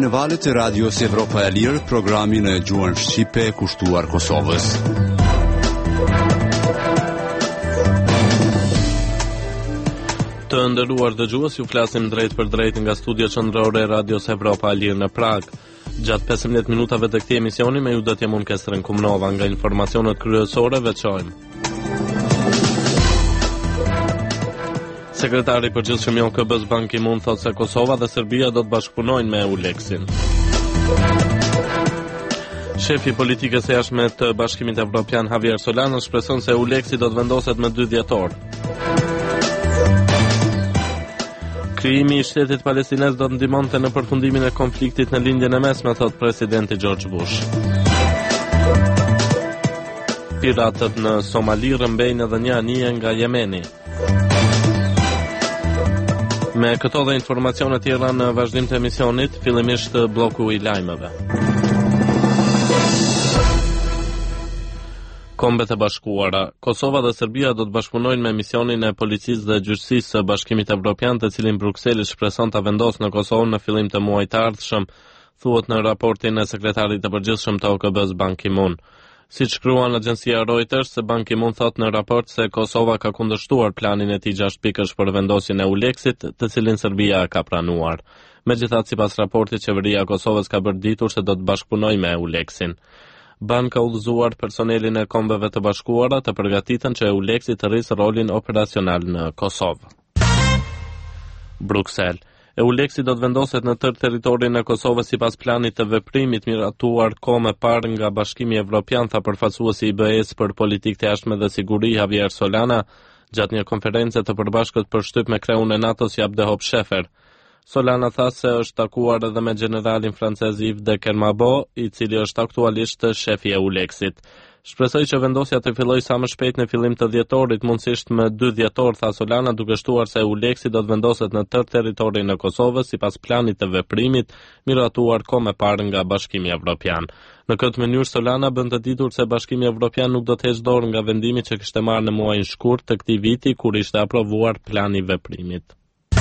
në valët e radios Evropa e Lirë, programin e gjuhën shqipe kushtuar Kosovës. Të nderuar dëgjues, ju flasim drejt për drejt nga studio qendrore e radios Evropa e Lirë në Prag. Gjatë 15 minutave të këtij emisioni me ju do të jam unë Kestren Kumnova. Nga informacionet kryesore veçojmë. Sekretari i përgjithshëm i OKB-s Ban Ki-moon thotë se Kosova dhe Serbia do të bashkëpunojnë me EULEX-in. Shefi i politikës së jashtme të Bashkimit Evropian Javier Solana shpreson se EULEX-i do të vendoset me 2 dhjetor. Krijimi i shtetit palestinez do të ndihmonte në përfundimin e konfliktit në lindjen e mesme, thot presidenti George Bush. Piratët në Somali rrëmbejnë edhe një anije nga Jemeni. Me këto dhe informacione tjera në vazhdim të emisionit, fillimisht bloku i lajmeve. Kombet e Bashkuara. Kosova dhe Serbia do të bashkëpunojnë me misionin e policisë dhe gjyqësisë së Bashkimit Evropian, të cilin Brukseli shpreson ta vendosë në Kosovë në fillim të muajit të ardhshëm, thuhet në raportin e sekretarit të përgjithshëm të OKB-s Ban Ki-moon. Siç shkruan agjencia Reuters, se Ban Ki-moon thot në raport se Kosova ka kundërshtuar planin e tij 6 pikësh për vendosjen e EULEX-it, të cilin Serbia ka pranuar. Megjithatë, sipas raportit, qeveria e Kosovës ka bërë ditur se do të bashkëpunojë me EULEX-in. Ban ka udhëzuar personelin e Kombeve të Bashkuara të përgatiten që EULEX-i të rrisë rolin operacional në Kosovë. Bruksel. EULEX-i do të vendoset në tërë territorin e Kosovës sipas planit të veprimit miratuar kohë më parë nga Bashkimi Evropian, tha përfaqësuesi i BE-s për politikë të jashtme dhe siguri Javier Solana gjatë një konference të përbashkët për shtyp me kreun e NATO-s Abdehop Shefer. Solana tha se është takuar edhe me generalin francez Yves de Kermabo, i cili është aktualisht shefi i EULEX-it. Shpresoj që vendosja të fillojë sa më shpejt në fillim të dhjetorit, mundësisht më 2 dhjetor, tha Solana, duke shtuar se EULEX-i do të vendoset në tërë territorin e Kosovës sipas planit të veprimit miratuar kohë më parë nga Bashkimi Evropian. Në këtë mënyrë Solana bën të ditur se Bashkimi Evropian nuk do të heqë dorë nga vendimi që kishte marrë në muajin shkurt të këtij viti, kur ishte aprovuar plani i veprimit.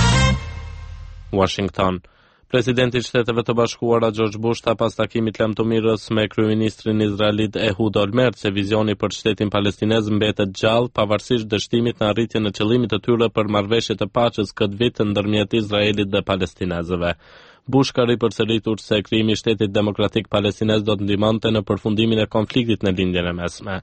Washington. Presidenti i Shteteve të Bashkuara George Bush tha pas takimit lemtomirës me kryeministrin izraelit Ehud Olmert se vizioni për shtetin palestinez mbetet gjallë pavarësisht dështimit në arritjen e qëllimit të tyre për marrëveshje të paqes këtë vit ndërmjet Izraelit dhe palestinezëve. Bush ka ripërsëritur se krijimi i shtetit demokratik palestinez do të ndihmonte në përfundimin e konfliktit në lindjen e mesme.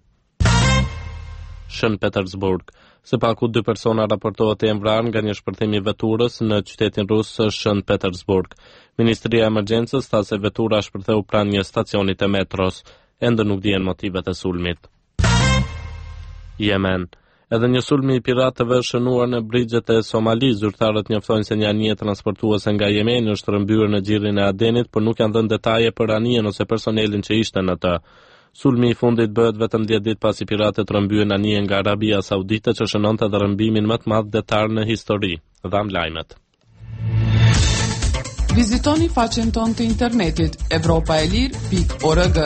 Shën Petersburg. Së paku 2 persona raportohet të jenë vrarë nga një shpërthim i veturës në qytetin rus Shën Petersburg. Ministria e Emergjencës tha se vetura shpërtheu pranë një stacioni të metros. Ende nuk dihen motivet e sulmit. Yemen. Edhe një sulmi i piratëve është shënuar në brigjet e Somali. Zyrtarët njoftojnë se një anije transportuese nga Jemeni është rrëmbyer në xhirin e Adenit, por nuk janë dhënë detaje për anijen ose personelin që ishte në të. Sulmi i fundit bëhet vetëm 10 ditë pasi piratët rrëmbyen anijen nga Arabia Saudite që shënonte edhe rrëmbimin më të madh detar në histori. Dham lajmet. Vizitoni faqen tonë të internetit europaelir.org.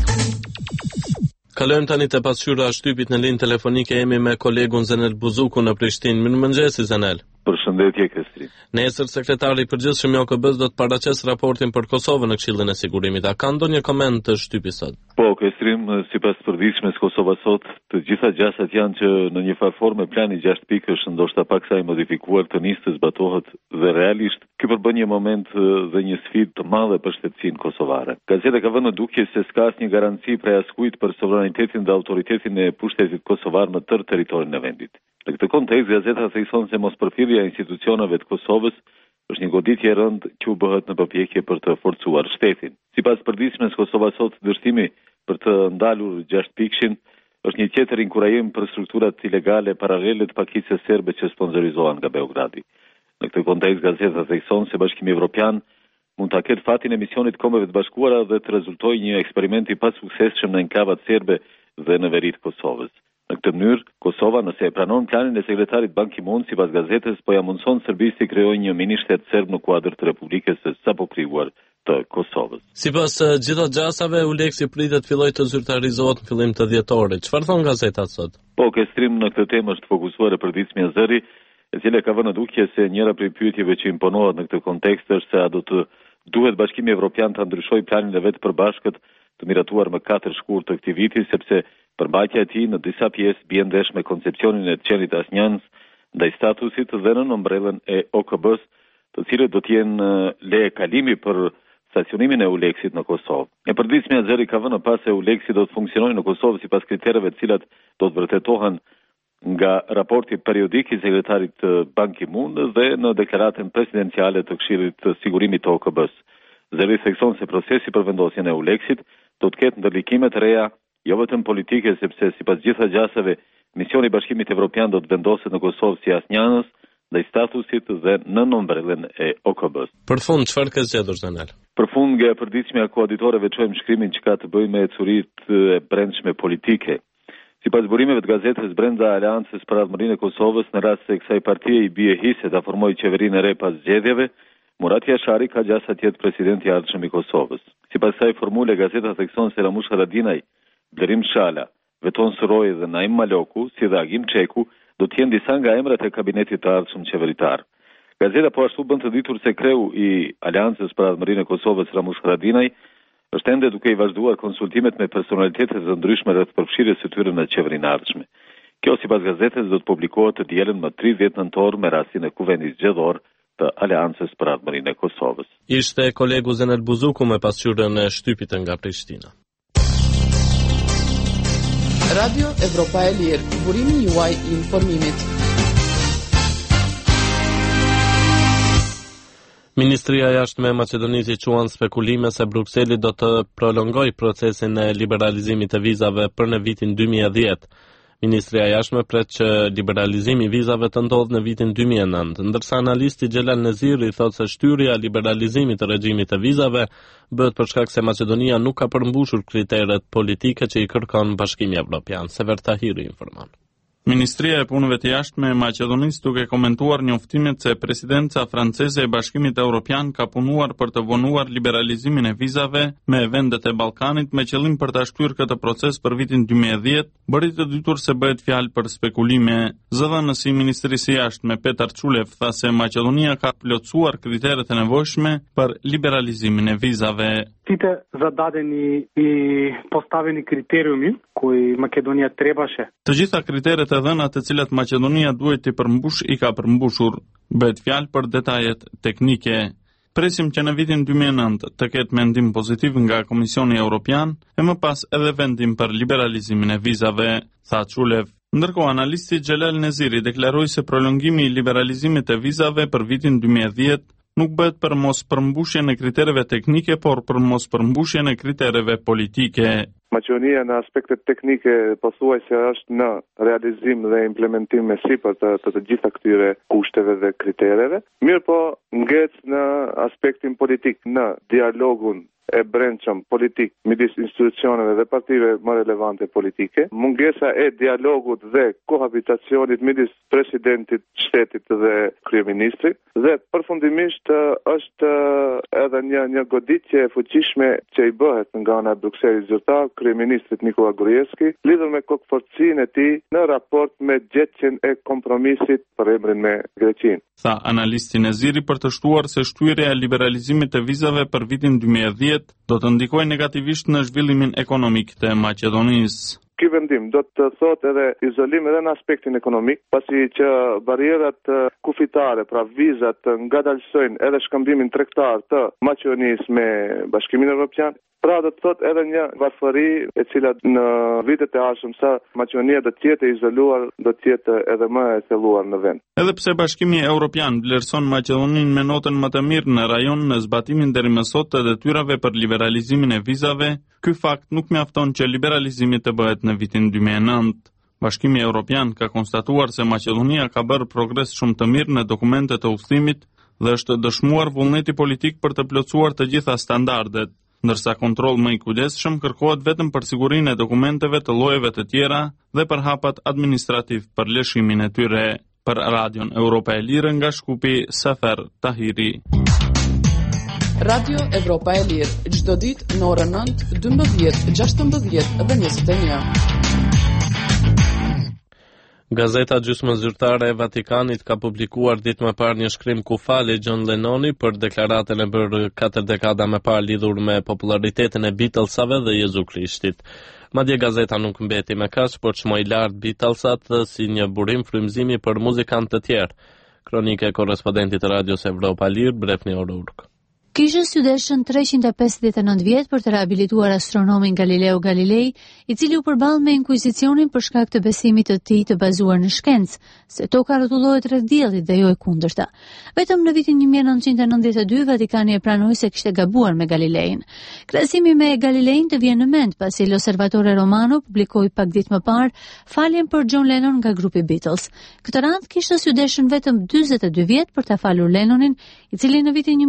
Kalojmë tani te pasqyra e shtypit në linjë telefonike, jemi me kolegun Zenel Buzuku në Prishtinë. Mirëmëngjesi Zenel. Përshëndetje Kestrin. Nesër sekretari i përgjithshëm i OKB-s do të paraqes raportin për Kosovën në Këshillin e Sigurimit. A ka ndonjë koment të shtypi sot? Po, Kestrim, sipas përditshmes Kosova sot, të gjitha gjasat janë që në një farë forme plani 6 pikësh ndoshta paksa i modifikuar të nisë të zbatohet dhe realisht ky përbën një moment dhe një sfidë të madhe për shtetësinë kosovare. Gazeta ka vënë në dukje se s'ka asnjë garanci prej askujt për sovranitetin dhe autoritetin e pushtetit kosovar në tërë territorin e vendit. Në këtë kontekst, gazeta thekson se mospërthirrja e institucioneve të Kosovës është një goditje e rëndë që u bëhet në përpjekje për të forcuar shtetin. Sipas përditshmes Kosova sot, dështimi për të ndalur 6 pikshin është një tjetër inkurajim për strukturat ilegale paralele të pakicës serbe që sponsorizohen nga Beogradi. Në këtë kontekst, gazeta thekson se Bashkimi Evropian mund ta ketë fatin e misionit Kombeve të Bashkuara dhe të rezultojë një eksperiment i pasuksesshëm në enklavat serbe dhe në veri të Kosovës. Në këtë mënyrë, Kosova, nëse e pranon planin e sekretarit Ban Ki-moon, sipas gazetës, po ja mundson Serbisë të krijojë një mini shtet serb në kuadër të Republikës së sapo krijuar të Kosovës. Sipas gjitha gjasave, EULEX-i pritet fillojë të zyrtarizohet në fillim të dhjetorit. Çfarë thon gazetat sot? Po, Kestrim, në këtë temë është fokusuar e përditshmja Zëri, e cila ka vënë në dukje se njëra prej pyetjeve që imponohet në këtë kontekst është se a do të duhet Bashkimi Evropian të ndryshojë planin e vet të përbashkët të miratuar më 4 shkurt të këtij viti, sepse përmbajtja e tij në disa pjesë bie ndesh me koncepcionin e qenit asnjëns ndaj statusit dhe në ombrellën e OKB-s, të cilët do të jenë leje kalimi për stacionimin e Uleksit në Kosovë. E përditshmja Xheri ka vënë pas se Uleksi do të funksionojë në Kosovë sipas kritereve të cilat do të vërtetohen nga raporti periodik i sekretarit Ban Ki-moon dhe në deklaratën presidenciale të Këshillit të Sigurimit të OKB-s. Xheri thekson se procesi për vendosjen e Uleksit do të ketë ndërlikime të reja, jo vetëm politike, sepse sipas gjitha gjasave misioni i Bashkimit Evropian do të vendoset në Kosovë si asnjënës ndaj statusit dhe në ombrellën e OKB-s. Për fund, çfarë ka zgjedhur Zanel? Për fund, nga e përditshmja e koauditorëve çojmë shkrimin që ka të bëjë me ecuritë e brendshme politike. Sipas burimeve të gazetës brenda Aleancës për Ardhmërinë e Kosovës, në rast se kësaj partie i bie hise ta formojë qeverinë e re pas zgjedhjeve, Murat Jashari ka gjasa të jetë presidenti i ardhshëm i Kosovës. Sipas kësaj formule, gazeta thekson se Ramush Haradinaj, Blerim Shala, Veton Suroi dhe Naim Maloku, si dhe Agim Çeku, do të jenë disa nga emrat e kabinetit të ardhshëm qeveritar. Gazeta po ashtu bën të ditur se kreu i Aleancës për Ardhmërinë e Kosovës, Ramush Haradinaj, është ende duke i vazhduar konsultimet me personalitetet të ndryshme rreth përfshirjes së tyre në qeverinë e ardhshme. Kjo sipas gazetës do të publikohet të dielën më 30 nëntor me rastin e kuvendit zgjedhor të Aleancës për Ardhmërinë e Kosovës. Ishte kolegu Zenel Buzuku me pasqyrën e shtypit nga Prishtina. Radio Evropa e Lirë, burimi juaj i informimit. Ministria e Jashtme e Maqedonisë quan spekulime se Brukseli do të prolongojë procesin e liberalizimit të vizave për në vitin 2010. Ministria e Jashtme pret që liberalizimi i vizave të ndodhë në vitin 2009, ndërsa analisti Xhelal Neziri thotë se shtyrja e liberalizimit të regjimit të vizave bëhet për shkak se Maqedonia nuk ka përmbushur kriteret politike që i kërkon Bashkimi Evropian. Sever Tahiri informon. Ministria e Punëve të Jashtme e Maqedonisë duke komentuar njoftimet se presidenca franceze e Bashkimit Evropian ka punuar për të vonuar liberalizimin e vizave me vendet e Ballkanit me qëllim për ta shtyrë këtë proces për vitin 2010, bëri të ditur se bëhet fjalë për spekulime. Zëdhënësi i Ministrisë së Jashtme Petar Çulev tha se Maqedonia ka plotësuar kriteret e nevojshme për liberalizimin e vizave. Тите зададени и поставени критериуми кои Македонија требаше. Të gjitha kriteret e dhëna të cilat Maqedonia duhet të përmbush i ka përmbushur. Bëhet fjalë për detajet teknike. Presim që në vitin 2009 të ketë mendim pozitiv nga Komisioni Evropian e më pas edhe vendim për liberalizimin e vizave, tha Çulev. Ndërkohë, analisti Xhelal Neziri deklaroi se prolongimi i liberalizimit të vizave për vitin 2010 nuk bëhet për mos përmbushjen e kritereve teknike, por për mos përmbushjen e kritereve politike. Maqedonia në aspektet teknike pothuajse është në realizim dhe implementim me sipër të gjitha këtyre kushteve dhe kritereve. Mirë po ngec në aspektin politik, në dialogun e brendshëm politik midis institucioneve dhe partive më relevante politike, mungesa e dialogut dhe kohabitacionit midis presidentit shtetit dhe kryeministrit, dhe përfundimisht është edhe një goditje e fuqishme që i bëhet nga ana e Brukselit zyrtar kryeministrit Nikola Gruevski, lidhur me kokëfortësinë e tij në raport me gjetjen e kompromisit për emrin me Greqinë. Tha analisti Neziri për të shtuar se shtyrja e liberalizimit të vizave për vitin 2010 do të ndikojë negativisht në zhvillimin ekonomik të Maqedonisë. Ky vendim do të thotë edhe izolim edhe në aspektin ekonomik, pasi që barierat kufitare, pra vizat, ngadalsojnë edhe shkëmbimin tregtar të Maqedonisë me Bashkimin Evropian. Pra do të thotë edhe një varfëri e cila në vitet e ardhshëm sa Maqedonia do të jetë izoluar, do të jetë edhe më e thelluar në vend. Edhe pse Bashkimi Evropian vlerëson Maqedoninë me notën më të mirë në rajon në zbatimin deri më sot të detyrave për liberalizimin e vizave, ky fakt nuk mjafton që liberalizimi të bëhet në vitin 2009. Bashkimi Evropian ka konstatuar se Maqedonia ka bërë progres shumë të mirë në dokumentet e udhëtimit dhe është dëshmuar vullneti politik për të plotësuar të gjitha standardet, ndërsa kontroll më i kujdesshëm kërkohet vetëm për sigurinë e dokumenteve të llojeve të tjera dhe për hapat administrativ për lëshimin e tyre. Për Radion Evropa e Lirë nga Shkupi, Sefer Tahiri. Radio Evropa e Lirë, çdo ditë në orën 9, 12, 16 dhe 21. Gazeta gjysmëzyrtare e Vatikanit ka publikuar ditë më parë një shkrim ku fali John Lennoni për deklaratën e bërë 4 dekada më parë lidhur me popularitetin e Beatlesave dhe Jezu Krishtit. Madje gazeta nuk mbeti me kaq, por çmoi lart Beatlesat si një burim frymëzimi për muzikantë të tjerë. Kronike e korrespondentit të Radios Evropa Lir, Brefni O'Rourke. Kishte sydeshën 359 vjet për të rehabilituar astronomin Galileo Galilei, i cili u përball me inkvizicionin për shkak të besimit të tij të bazuar në shkencë, se toka rrotullohet rreth diellit dhe jo e kundërta. Vetëm në vitin 1992 Vatikani e pranoi se kishte gabuar me Galilein. Krahasimi me Galilein të vjen në mend pasi L'Osservatore Romano publikoi pak ditë më parë faljen për John Lennon nga grupi Beatles. Këtë radhë kishte sydeshën vetëm 42 vjet për ta falur Lennonin, i cili në vitin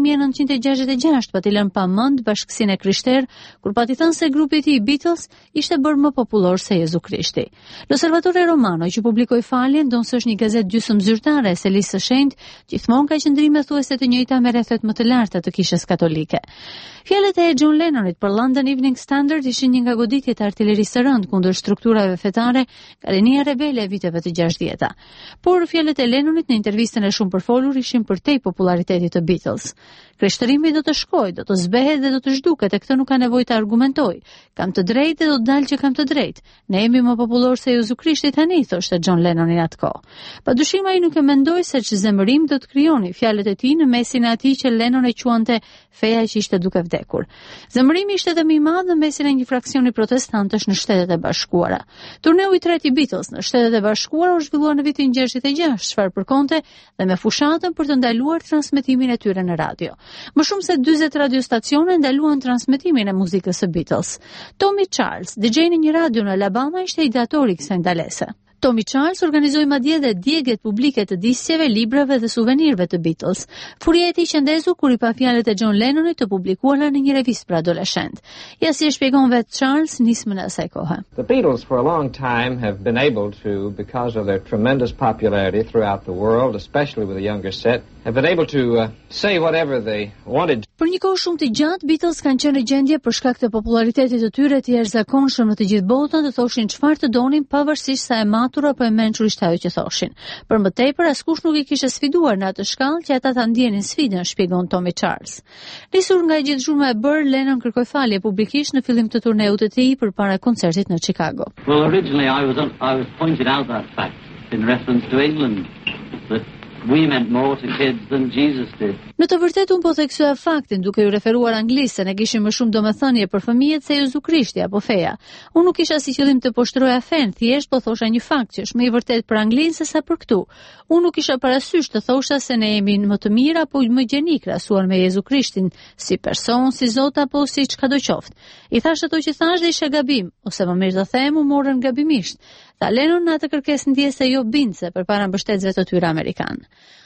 1966 pati lënë pa mend Bashkësinë e Krishterë kur pati thënë se grupi i tij Beatles ishte bërë më popullor se Jezu Krishti. L'Osservatore Romano që publikoi faljen donse është një gazetë gjysmëzyrtare se listë së shenjtë gjithmonë ka qëndrime thuajse të njëjta me rrethet më të larta të kishës katolike. Fjalët e John Lennonit për London Evening Standard ishin një nga goditjet e artillerisë së rënd kundër strukturave fetare nga rinia rebele e viteve të 60-ta. Por fjalët e Lennonit në intervistën e shumë përfolur ishin përtej popularitetit të Beatles. Krishtërimi do të shkojë, do të zbehet dhe do të zhduket, e këtë nuk ka nevojë të argumentoj. Kam të drejtë dhe do të dalë që kam të drejtë. Ne jemi më popullor se Jezu Krishti tani, thoshte John Lennonin atë kohë. Padyshim ai nuk e mendoi se ç'zemërim do të krijoni fjalët e tij në mesin e atij që Lennon e quante feja që ishte duke vdekur. Zemërimi ishte edhe më i madh në mesin e një fraksioni protestantësh në Shtetet e Bashkuara. Turneu i tretë i Beatles në Shtetet e Bashkuara u zhvillua në vitin 66, çfarë përkonte dhe me fushatën për të ndaluar transmetimin e tyre në radio. Më shumë se 40 radiostacione ndaluan transmetimin e muzikës së Beatles. Tommy Charles, DJ në një radio në Alabama, ishte ideatori i kësaj ndalese. Tommy Charles organizoi madje dhe djegjet publike të disqeve, librave dhe suvenirëve të Beatles. Furia e tij qëndezu kur i pa fjalët e John Lennonit të publikuara në një revistë për adoleshent. Ja si e shpjegon vetë Charles nismën e asaj kohe. The Beatles for a long time have been able to, because of their tremendous popularity throughout the world, especially with the younger set, have been able to say whatever they wanted. Për një kohë shumë të gjatë, Beatles kanë qenë në gjendje për shkak të popularitetit të tyre të jashtëzakonshëm në të gjithë botën të thoshin çfarë të donin pavarësisht sa e matur apo e mençur ishte ajo që thoshin. Për më tepër askush nuk i kishte sfiduar në atë shkallë që ata ta ndjenin sfidën, shpjegon Tommy Charles. Nisur nga gjithë zhurma e bërë, Lennon kërkoi falje publikisht në fillim të turneut të tij përpara koncertit në Chicago. Well, originally I was pointed out that fact in reference to England that we meant more to kids than Jesus did. Në të vërtetë unë po theksova faktin duke ju referuar anglisht se ne kishim më shumë domethënie për fëmijët se Jezu Krishti apo feja. Unë nuk kisha si qëllim të poshtroja fen, thjesht po thosha një fakt që është më i vërtet për Anglinë se sa për këtu. Unë nuk kisha parasysh të thosha se ne jemi më të mirë apo më gjeni krahasuar me Jezu Krishtin si person, si Zot apo si çka do qoftë. I thash ato që thash dhe isha gabim, ose më mirë të them u morën gabimisht. Tha Lennon në atë kërkesë ndjese jo bindse përpara mbështetësve të tyre amerikan.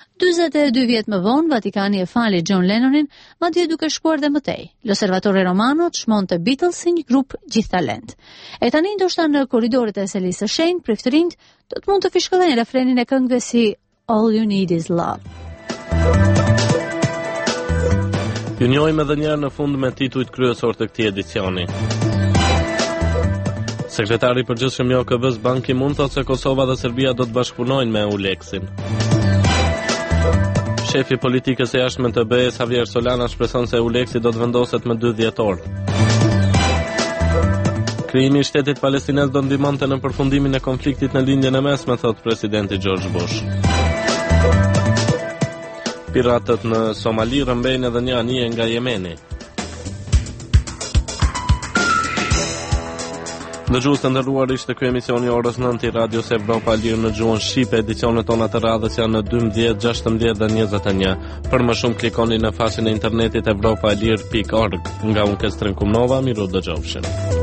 42 vjet më vonë, Vatikani e fali John Lennonin, madje duke shkuar dhe më tej. L'Osservatore Romano çmonte Beatles si një grup gjithtalent. E tani ndoshta në korridoret e selisë së shenjtë, priftërinjt do të mund të fishkëllojnë refrenin e këngëve si All You Need Is Love. Ju njohim edhe një herë në fund me titujt kryesor të këtij edicioni. Sekretari i përgjithshëm i OKB-s Ban Ki-moon thotë se Kosova dhe Serbia do të bashkëpunojnë me EULEX-in. Shefi politikës e jashtme të BE-s Javier Solana shpreson se EULEX-i do të vendoset më 2 dhjetor. Krijimi i shtetit palestinez do ndihmonte në përfundimin e konfliktit në lindjen e mesme, thot presidenti George Bush. Piratët në Somali rrëmbejnë edhe një anije nga Jemeni. Dëgjues të nderuar, ishte ky emisioni orës 9 i Radios Evropa Lir në gjuhën shqipe. Edicionet tona të radhës janë në 12, 16 dhe 21. Për më shumë klikoni në faqen e internetit evropalir.org. Nga unë Kestrin Kumnova, miru dëgjofshim.